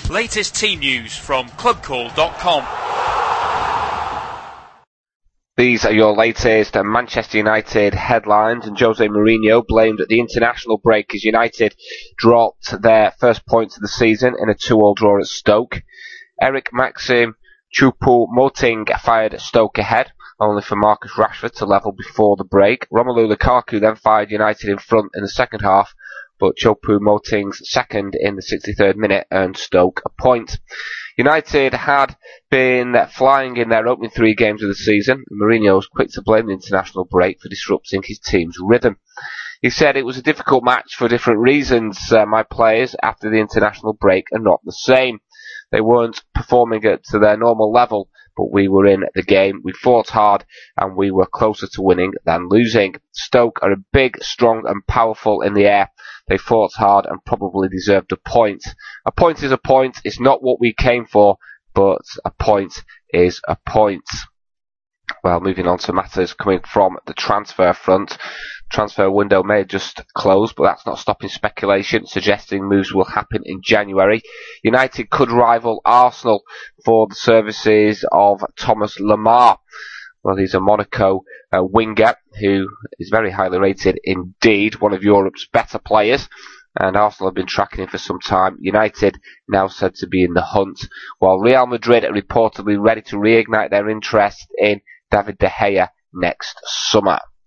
Latest team news from clubcall.com. These are your latest Manchester United headlines, and Jose Mourinho blamed the international break as United dropped their first points of the season in a 2-2 draw at Stoke. Eric Maxim Choupo-Moting fired Stoke ahead, only for Marcus Rashford to level before the break. Romelu Lukaku then fired United in front in the second half, but Choupo-Moting's second in the 63rd minute earned Stoke a point. United had been flying in their opening 3 games of the season. Mourinho was quick to blame the international break for disrupting his team's rhythm. He said it was a difficult match for different reasons. My players after the international break are not the same. They weren't performing to their normal level, but we were in the game. We fought hard and we were closer to winning than losing. Stoke are big, strong and powerful in the air. They fought hard and probably deserved a point. A point is a point. It's not what we came for, but a point is a point. Well, moving on to matters coming from the transfer front. Transfer window may have just closed, but that's not stopping speculation, suggesting moves will happen in January. United could rival Arsenal for the services of Thomas Lemar. Well, he's a Monaco winger who is very highly rated indeed, one of Europe's better players, and Arsenal have been tracking him for some time. United now said to be in the hunt, while Real Madrid are reportedly ready to reignite their interest in David De Gea next summer.